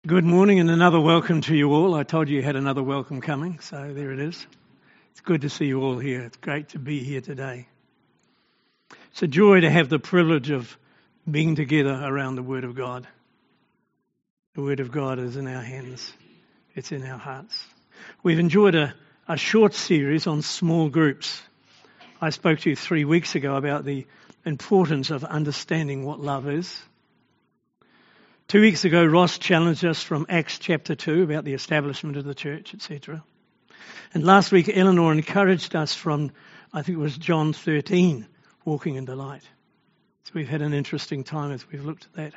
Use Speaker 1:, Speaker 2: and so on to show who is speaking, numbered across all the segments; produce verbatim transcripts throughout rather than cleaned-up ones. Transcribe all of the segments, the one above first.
Speaker 1: Good morning and another welcome to you all. I told you you had another welcome coming, so there it is. It's good to see you all here. It's great to be here today. It's a joy to have the privilege of being together around the Word of God. The Word of God is in our hands. It's in our hearts. We've enjoyed a, a short series on small groups. I spoke to you three weeks ago about the importance of understanding what love is. Two weeks ago, Ross challenged us from Acts chapter two about the establishment of the church, et cetera. And last week, Eleanor encouraged us from, I think it was John thirteen, walking in the light. So we've had an interesting time as we've looked at that.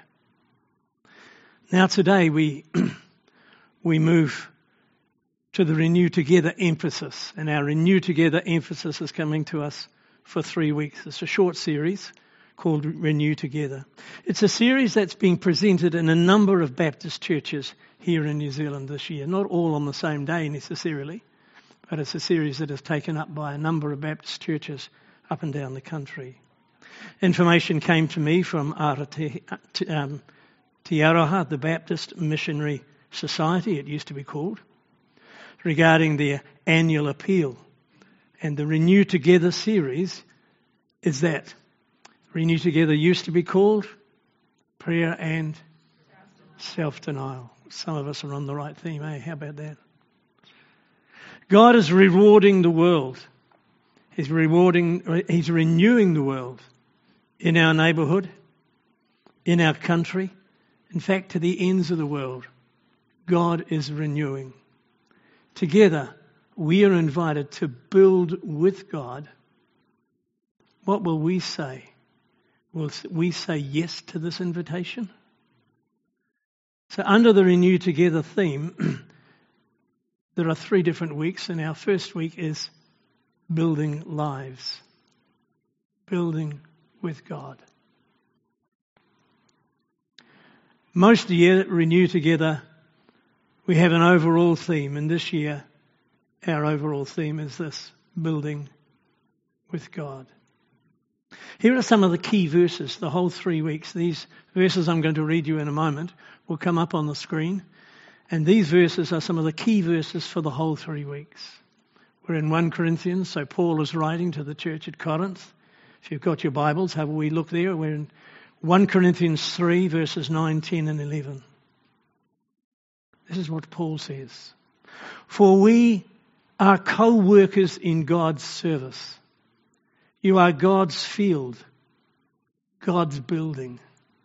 Speaker 1: Now today, we we move to the Renew Together emphasis. And our Renew Together emphasis is coming to us for three weeks. It's a short series called Renew Together. It's a series that's being presented in a number of Baptist churches here in New Zealand this year. Not all on the same day necessarily, but it's a series that is taken up by a number of Baptist churches up and down the country. Information came to me from Aotearoa, um, Te Aroha, the Baptist Missionary Society, it used to be called, regarding their annual appeal. And the Renew Together series is that. Renew Together used to be called Prayer and Self-Denial. Some of us are on the right theme, eh? How about that? God is rewarding the world. He's rewarding, He's renewing the world in our neighbourhood, in our country, in fact, to the ends of the world. God is renewing. Together, we are invited to build with God. What will we say? Will we say yes to this invitation? So under the Renew Together theme, there are three different weeks, and our first week is building lives. Building with God. Most year at Renew Together, we have an overall theme, and this year our overall theme is this, building with God. Here are some of the key verses, the whole three weeks. These verses I'm going to read you in a moment will come up on the screen. And these verses are some of the key verses for the whole three weeks. We're in First Corinthians, so Paul is writing to the church at Corinth. If you've got your Bibles, have we look there? We're in First Corinthians three, verses nine, ten and eleven. This is what Paul says. For we are co-workers in God's service. You are God's field, God's building.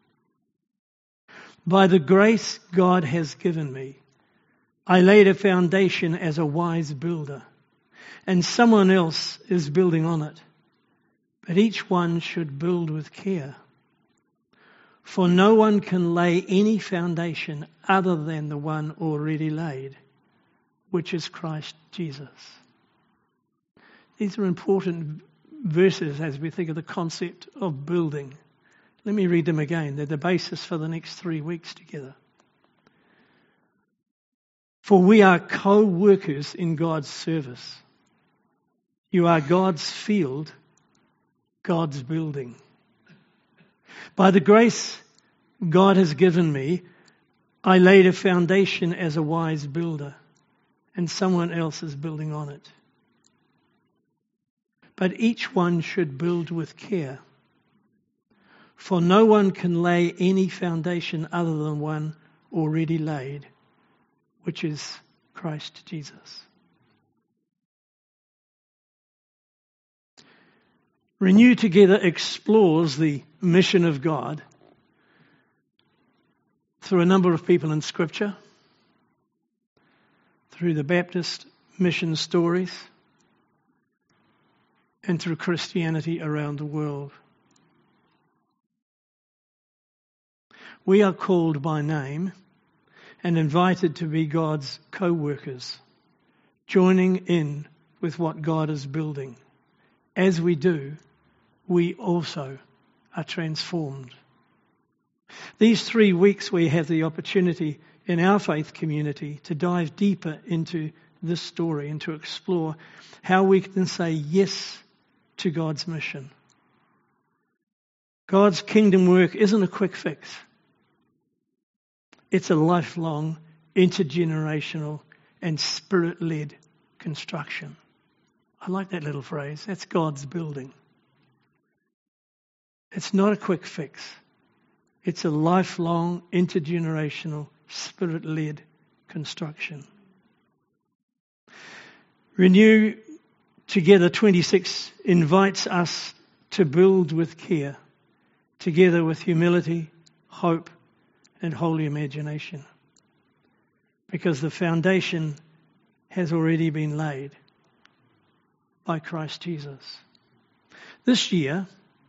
Speaker 1: By the grace God has given me, I laid a foundation as a wise builder, and someone else is building on it. But each one should build with care. For no one can lay any foundation other than the one already laid, which is Christ Jesus. These are important verses as we think of the concept of building. Let me read them again. They're the basis for the next three weeks together. For we are co-workers in God's service. You are God's field, God's building. By the grace God has given me, I laid a foundation as a wise builder, and someone else is building on it. But each one should build with care. For no one can lay any foundation other than one already laid, which is Christ Jesus. Renew Together explores the mission of God through a number of people in Scripture, through the Baptist mission stories, and through Christianity around the world. We are called by name and invited to be God's co-workers, joining in with what God is building. As we do, we also are transformed. These three weeks we have the opportunity in our faith community to dive deeper into this story and to explore how we can say yes to God's mission. God's kingdom work isn't a quick fix. It's a lifelong, intergenerational and spirit-led construction. I like that little phrase. That's God's building. It's not a quick fix. It's a lifelong, intergenerational, spirit-led construction. Renew Together twenty-six invites us to build with care, together with humility, hope, and holy imagination. Because the foundation has already been laid by Christ Jesus. This year,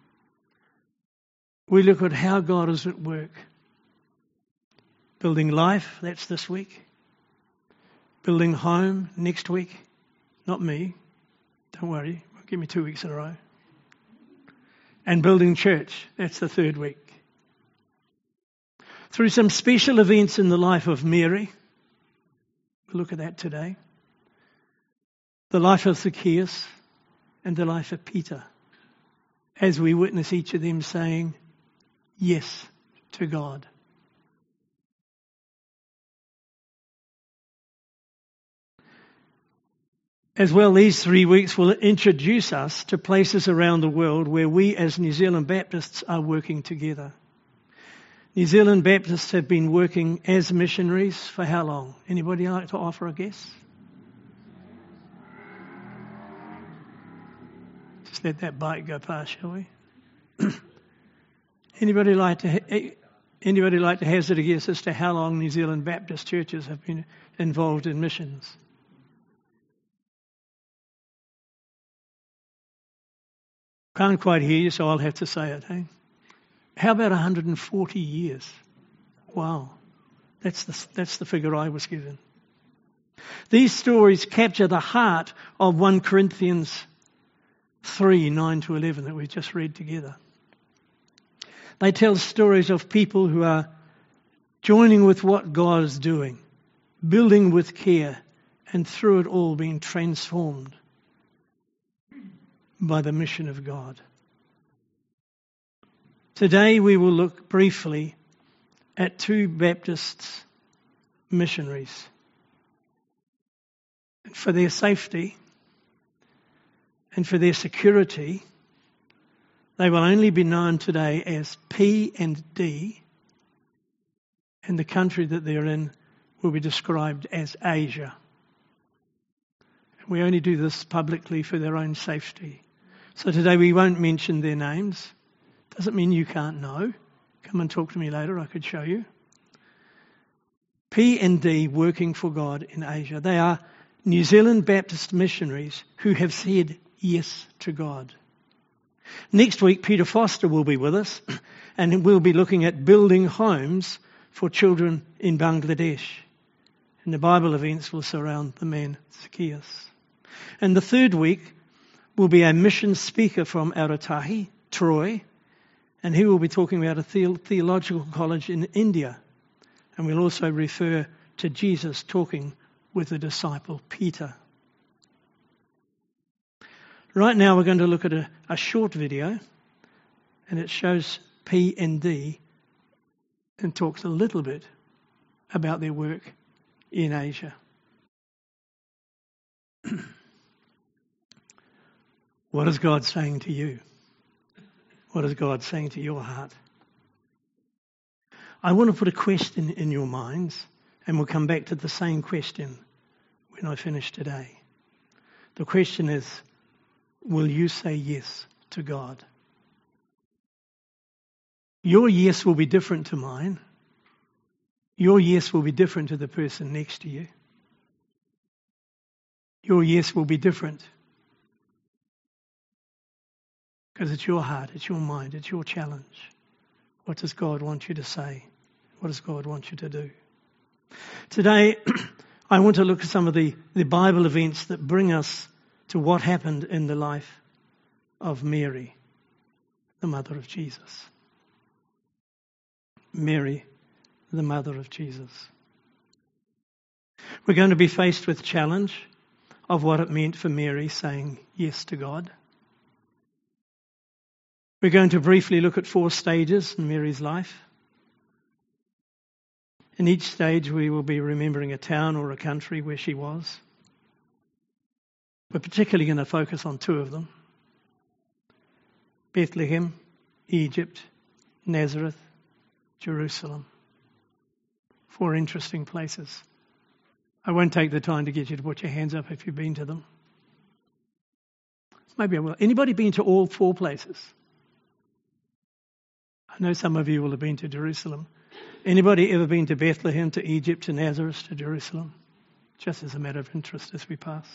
Speaker 1: we look at how God is at work. Building life, that's this week. Building home, next week. Not me, don't worry, give me two weeks in a row. And building church, that's the third week. Through some special events in the life of Mary, we'll look at that today. The life of Zacchaeus and the life of Peter, as we witness each of them saying yes to God. As well, these three weeks will introduce us to places around the world where we as New Zealand Baptists are working together. New Zealand Baptists have been working as missionaries for how long? Anybody like to offer a guess? Just let that bike go past, shall we? Anybody like to anybody like to hazard a guess as to how long New Zealand Baptist churches have been involved in missions? Can't quite hear you, so I'll have to say it. Hey? How about one hundred forty years? Wow, that's the, that's the figure I was given. These stories capture the heart of First Corinthians three, nine to eleven that we just read together. They tell stories of people who are joining with what God is doing, building with care, and through it all being transformed by the mission of God. Today we will look briefly at two Baptist missionaries. And for their safety and for their security, they will only be known today as P and D, and the country that they're in will be described as Asia. We only do this publicly for their own safety. So today we won't mention their names. Doesn't mean you can't know. Come and talk to me later, I could show you. P and D working for God in Asia. They are New Zealand Baptist missionaries who have said yes to God. Next week, Peter Foster will be with us, and we'll be looking at building homes for children in Bangladesh. And the Bible events will surround the man Zacchaeus. And the third week will be a mission speaker from Aotearoa, Troy, and he will be talking about a the- theological college in India. And we'll also refer to Jesus talking with the disciple Peter. Right now we're going to look at a, a short video, and it shows P and D and talks a little bit about their work in Asia. What is God saying to you? What is God saying to your heart? I want to put a question in your minds, and we'll come back to the same question when I finish today. The question is, will you say yes to God? Your yes will be different to mine. Your yes will be different to the person next to you. Your yes will be different. Because it's your heart, it's your mind, it's your challenge. What does God want you to say? What does God want you to do? Today, I want to look at some of the, the Bible events that bring us to what happened in the life of Mary, the mother of Jesus. Mary, the mother of Jesus. We're going to be faced with challenge of what it meant for Mary saying yes to God. We're going to briefly look at four stages in Mary's life. In each stage, we will be remembering a town or a country where she was. We're particularly going to focus on two of them: Bethlehem, Egypt, Nazareth, Jerusalem. Four interesting places. I won't take the time to get you to put your hands up if you've been to them. Maybe I will. Anybody been to all four places? I know some of you will have been to Jerusalem. Anybody ever been to Bethlehem, to Egypt, to Nazareth, to Jerusalem? Just as a matter of interest as we pass.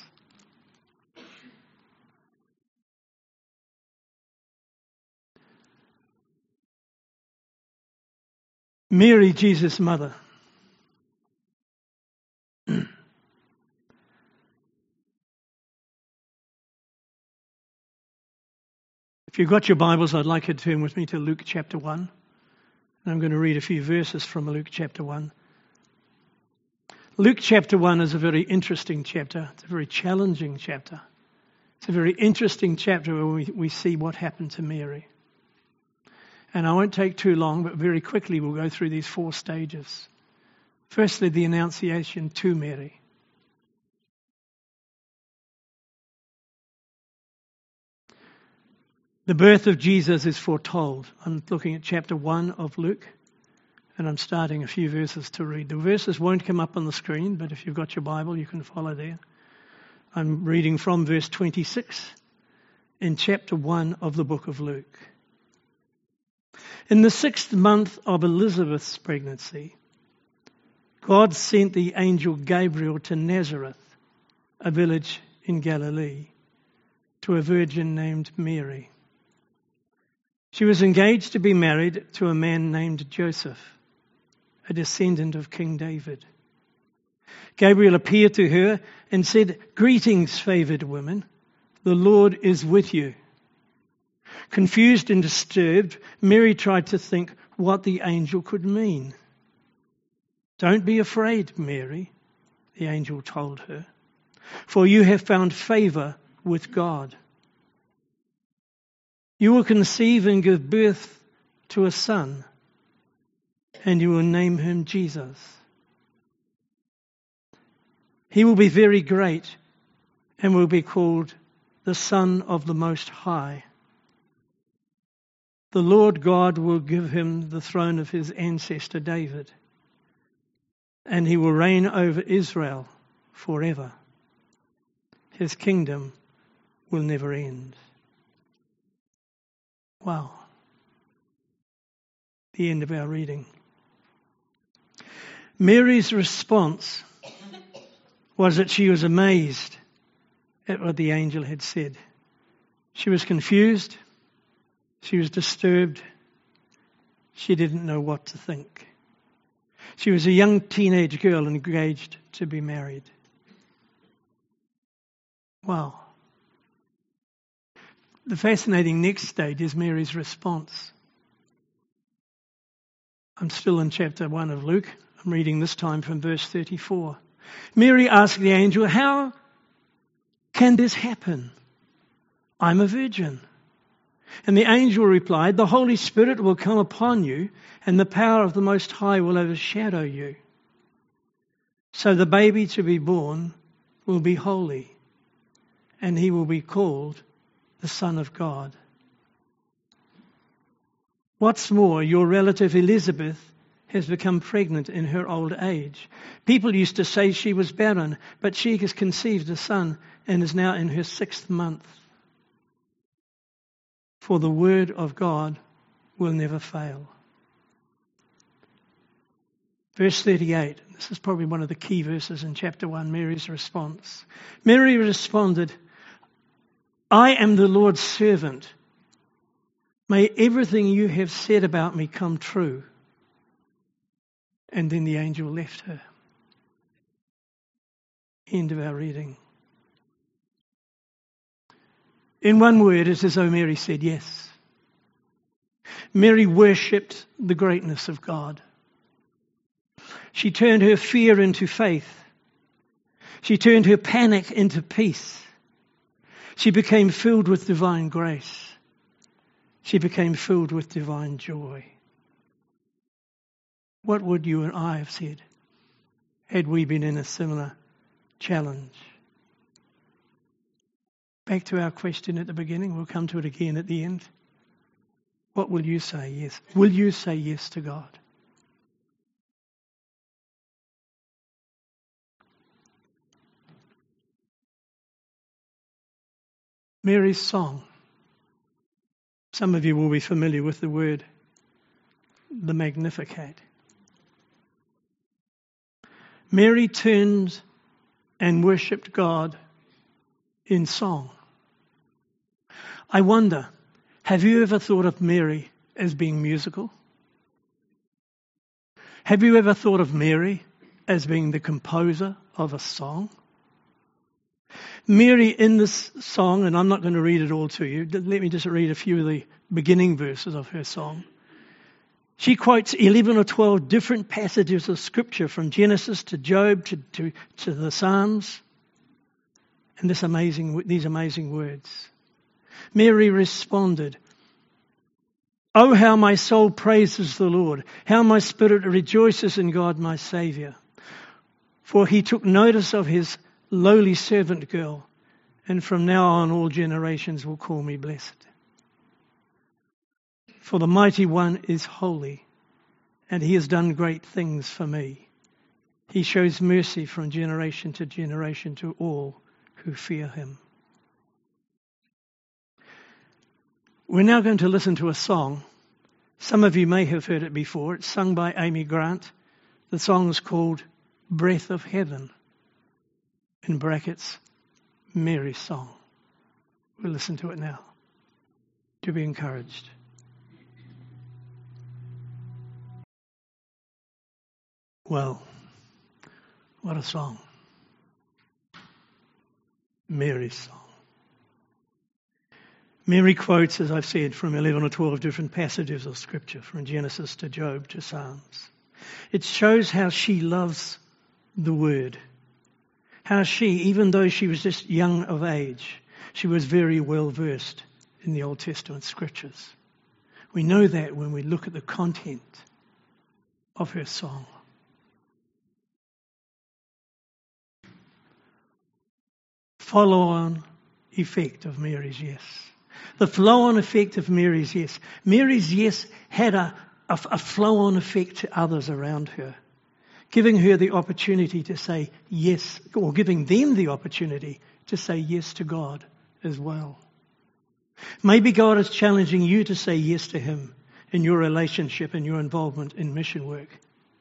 Speaker 1: Mary, Jesus' mother. If you've got your Bibles, I'd like you to turn with me to Luke chapter one. And I'm going to read a few verses from Luke chapter one. Luke chapter one is a very interesting chapter. It's a very challenging chapter. It's a very interesting chapter where we, we see what happened to Mary. And I won't take too long, but very quickly we'll go through these four stages. Firstly, the Annunciation to Mary. The birth of Jesus is foretold. I'm looking at chapter one of Luke, and I'm starting a few verses to read. The verses won't come up on the screen, but if you've got your Bible, you can follow there. I'm reading from verse twenty-six in chapter one of the book of Luke. In the sixth month of Elizabeth's pregnancy, God sent the angel Gabriel to Nazareth, a village in Galilee, to a virgin named Mary. She was engaged to be married to a man named Joseph, a descendant of King David. Gabriel appeared to her and said, "Greetings, favored woman, the Lord is with you." Confused and disturbed, Mary tried to think what the angel could mean. "Don't be afraid, Mary," the angel told her, "for you have found favor with God. You will conceive and give birth to a son, and you will name him Jesus. He will be very great and will be called the Son of the Most High. The Lord God will give him the throne of his ancestor David, and he will reign over Israel forever. His kingdom will never end." Wow. The end of our reading. Mary's response was that she was amazed at what the angel had said. She was confused. She was disturbed. She didn't know what to think. She was a young teenage girl engaged to be married. Wow. The fascinating next stage is Mary's response. I'm still in chapter one of Luke. I'm reading this time from verse thirty-four. Mary asked the angel, "How can this happen? I'm a virgin." And the angel replied, "The Holy Spirit will come upon you, and the power of the Most High will overshadow you. So the baby to be born will be holy, and he will be called the Son of God. What's more, your relative Elizabeth has become pregnant in her old age. People used to say she was barren, but she has conceived a son and is now in her sixth month. For the word of God will never fail." Verse thirty-eight, this is probably one of the key verses in chapter one, Mary's response. Mary responded, "I am the Lord's servant. May everything you have said about me come true." And then the angel left her. End of our reading. In one word, it's as though Mary said yes. Mary worshipped the greatness of God. She turned her fear into faith. She turned her panic into peace. She became filled with divine grace. She became filled with divine joy. What would you and I have said had we been in a similar challenge? Back to our question at the beginning, we'll come to it again at the end. What will you say yes? Will you say yes to God? Mary's song. Some of you will be familiar with the word, the Magnificat. Mary turned and worshipped God in song. I wonder, have you ever thought of Mary as being musical? Have you ever thought of Mary as being the composer of a song? Mary in this song, and I'm not going to read it all to you, let me just read a few of the beginning verses of her song. She quotes eleven or twelve different passages of Scripture from Genesis to Job to, to, to the Psalms, and this amazing, these amazing words. Mary responded, "Oh, how my soul praises the Lord, how my spirit rejoices in God my Saviour. For he took notice of his lowly servant girl, and from now on all generations will call me blessed. For the Mighty One is holy, and he has done great things for me. He shows mercy from generation to generation to all who fear him." We're now going to listen to a song. Some of you may have heard it before. It's sung by Amy Grant. The song is called Breath of Heaven. In brackets, Mary's song. We'll listen to it now to be encouraged. Well, what a song. Mary's song. Mary quotes, as I've said, from eleven or twelve different passages of Scripture, from Genesis to Job to Psalms. It shows how she loves the Word. How she, even though she was just young of age, she was very well versed in the Old Testament Scriptures. We know that when we look at the content of her song. Follow-on effect of Mary's yes. The flow-on effect of Mary's yes. Mary's yes had a, a, a flow-on effect to others around her, giving her the opportunity to say yes, or giving them the opportunity to say yes to God as well. Maybe God is challenging you to say yes to him in your relationship and your involvement in mission work.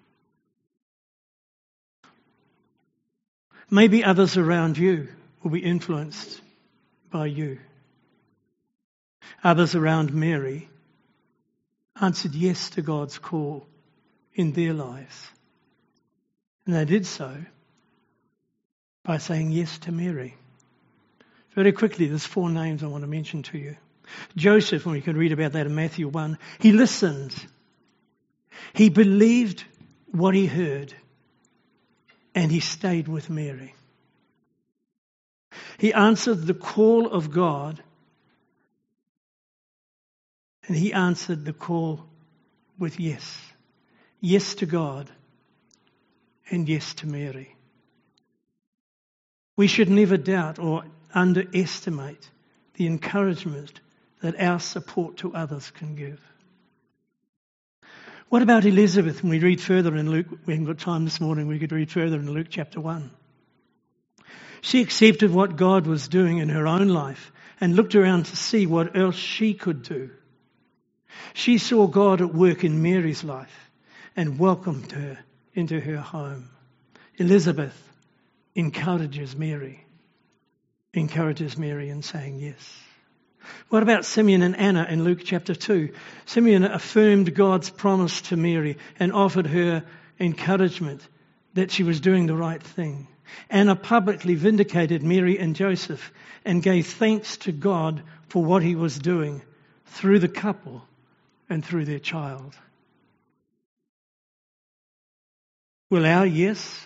Speaker 1: Maybe others around you will be influenced by you. Others around Mary answered yes to God's call in their lives. And they did so by saying yes to Mary. Very quickly, there's four names I want to mention to you. Joseph, and we can read about that in Matthew one, he listened. He believed what he heard, and he stayed with Mary. He answered the call of God, and he answered the call with yes. Yes to God, and yes to Mary. We should never doubt or underestimate the encouragement that our support to others can give. What about Elizabeth? When we read further in Luke, we haven't got time this morning, we could read further in Luke chapter one. She accepted what God was doing in her own life and looked around to see what else she could do. She saw God at work in Mary's life and welcomed her into her home. Elizabeth encourages Mary, encourages Mary in saying yes. What about Simeon and Anna in Luke chapter two? Simeon affirmed God's promise to Mary and offered her encouragement that she was doing the right thing. Anna publicly vindicated Mary and Joseph and gave thanks to God for what he was doing through the couple and through their child. Will our yes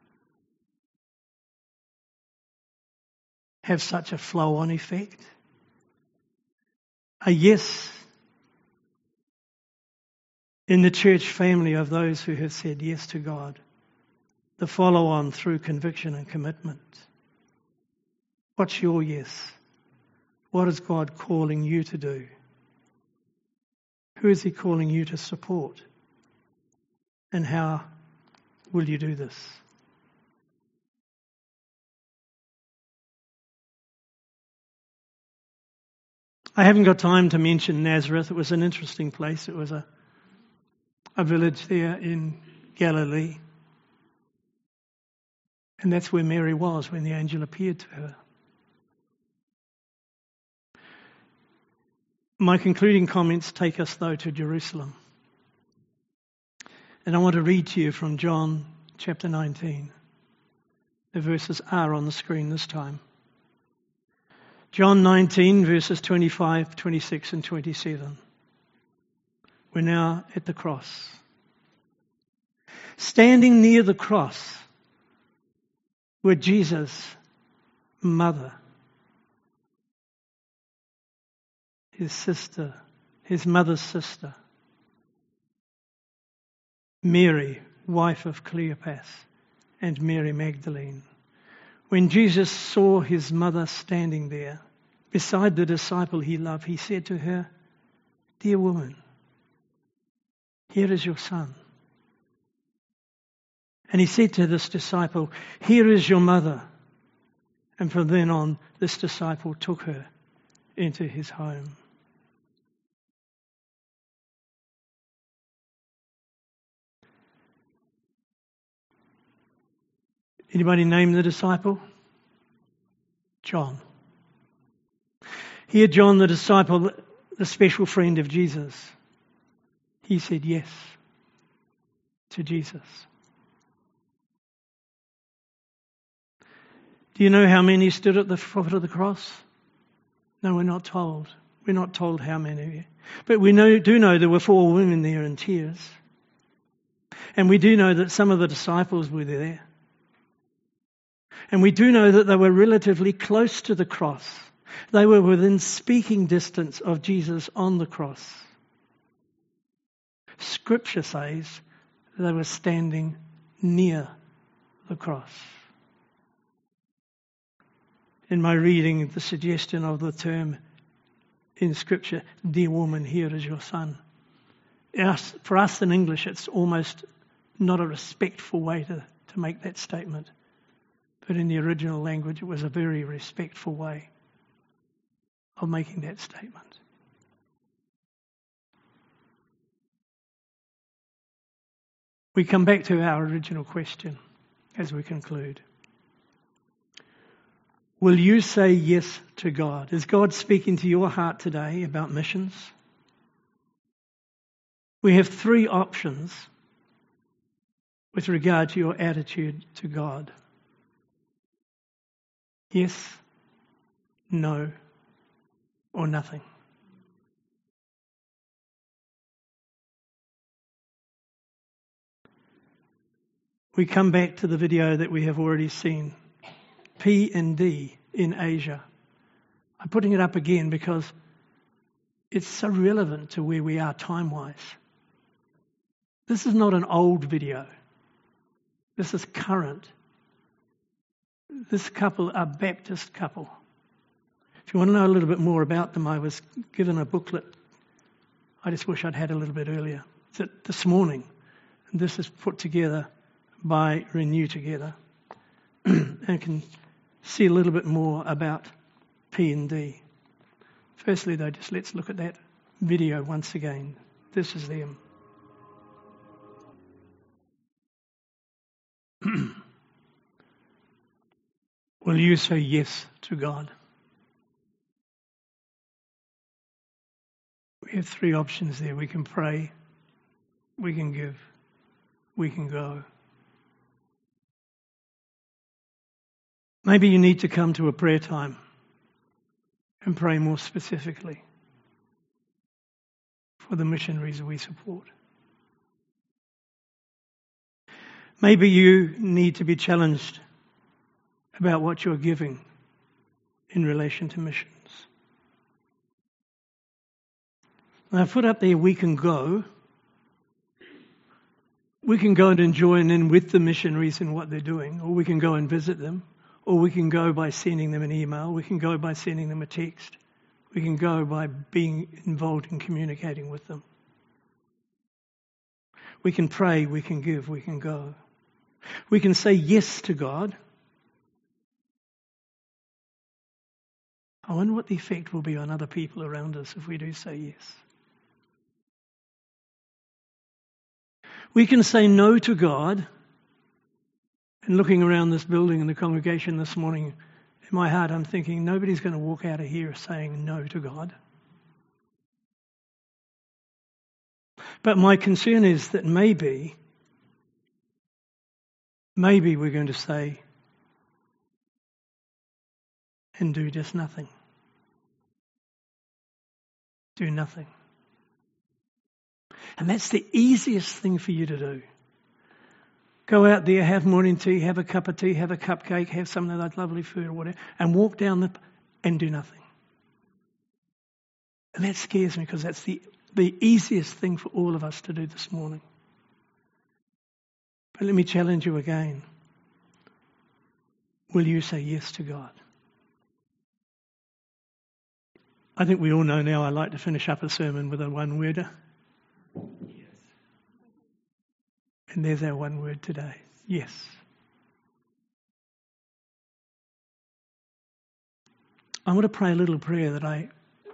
Speaker 1: have such a flow-on effect? A yes in the church family of those who have said yes to God, the follow-on through conviction and commitment. What's your yes? What is God calling you to do? Who is He calling you to support? And how will you do this? I haven't got time to mention Nazareth. It was an interesting place. It was a, a village there in Galilee. And that's where Mary was when the angel appeared to her. My concluding comments take us, though, to Jerusalem. And I want to read to you from John chapter nineteen. The verses are on the screen this time. John nineteen, verses twenty-five, twenty-six and twenty-seven. We're now at the cross. Standing near the cross were Jesus' mother, his sister, his mother's sister, Mary, wife of Cleopas, and Mary Magdalene. When Jesus saw his mother standing there beside the disciple he loved, he said to her, "Dear woman, here is your son." And he said to this disciple, "Here is your mother." And from then on, this disciple took her into his home. Anybody name the disciple? John. Here, John, the disciple, the special friend of Jesus, he said yes to Jesus. Do you know how many stood at the foot of the cross? No, we're not told. We're not told how many. But we know, do know there were four women there in tears. And we do know that some of the disciples were there. And we do know that they were relatively close to the cross. They were within speaking distance of Jesus on the cross. Scripture says they were standing near the cross. In my reading, the suggestion of the term in Scripture, "Dear woman, here is your son." Us, for us in English, it's almost not a respectful way to, to make that statement. But in the original language, it was a very respectful way of making that statement. We come back to our original question as we conclude. Will you say yes to God? Is God speaking to your heart today about missions? We have three options with regard to your attitude to God. Yes, no, or nothing. We come back to the video that we have already seen. P and D in Asia. I'm putting it up again because it's so relevant to where we are time-wise. This is not an old video. This is current. This couple are a Baptist couple. If you want to know a little bit more about them, I was given a booklet. I just wish I'd had a little bit earlier. It's this morning. And this is put together by Renew Together. And can see a little bit more about P and D. Firstly, though, just let's look at that video once again. This is them. Will you say yes to God? We have three options there. We can pray, we can give, we can go. Maybe you need to come to a prayer time and pray more specifically for the missionaries we support. Maybe you need to be challenged about what you're giving in relation to missions. Now, I've put up there, we can go. We can go and join in with the missionaries in what they're doing, or we can go and visit them, or we can go by sending them an email, we can go by sending them a text, we can go by being involved in communicating with them. We can pray, we can give, we can go. We can say yes to God. I wonder what the effect will be on other people around us if we do say yes. We can say no to God. And looking around this building and the congregation this morning, in my heart I'm thinking nobody's going to walk out of here saying no to God. But my concern is that maybe, maybe we're going to say and do just nothing. Do nothing. And that's the easiest thing for you to do. Go out there, have morning tea, have a cup of tea, have a cupcake, have some of that lovely food or whatever, and walk down the and do nothing. And that scares me because that's the, the easiest thing for all of us to do this morning. But let me challenge you again. Will you say yes to God? I think we all know now I like to finish up a sermon with a one-worder. Yes. And there's our one word today. Yes. I want to pray a little prayer that I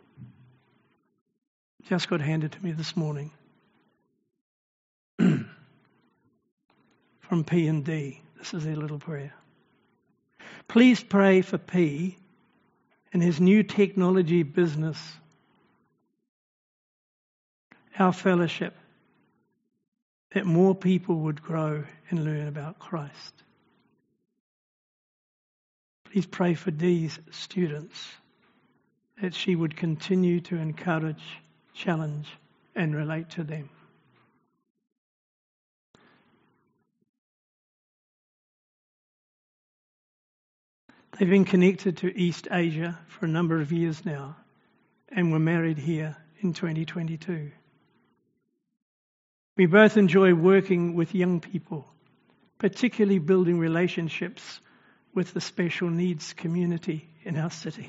Speaker 1: just got handed to me this morning. From P and D. This is their little prayer. Please pray for P and his new technology business, our fellowship, that more people would grow and learn about Christ. Please pray for Dee's students, that she would continue to encourage, challenge, and relate to them. They've been connected to East Asia for a number of years now and were married here in twenty twenty-two. We both enjoy working with young people, particularly building relationships with the special needs community in our city.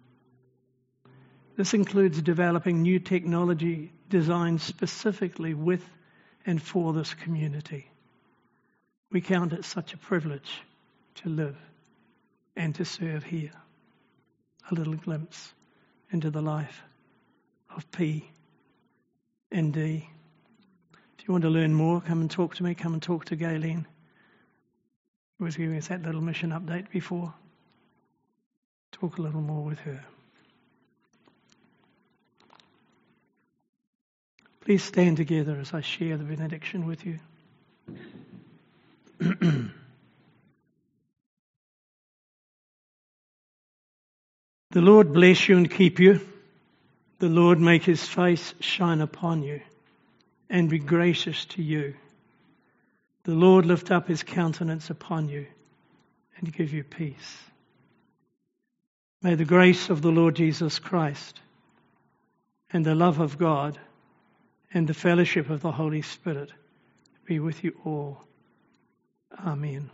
Speaker 1: This includes developing new technology designed specifically with and for this community. We count it such a privilege to live and to serve here. A little glimpse into the life of P and D. If you want to learn more, come and talk to me. Come and talk to Gayleen, who was giving us that little mission update before. Talk a little more with her. Please stand together as I share the benediction with you. The Lord bless you and keep you. The Lord make his face shine upon you and be gracious to you. The Lord lift up his countenance upon you and give you peace. May the grace of the Lord Jesus Christ and the love of God and the fellowship of the Holy Spirit be with you all. Amen.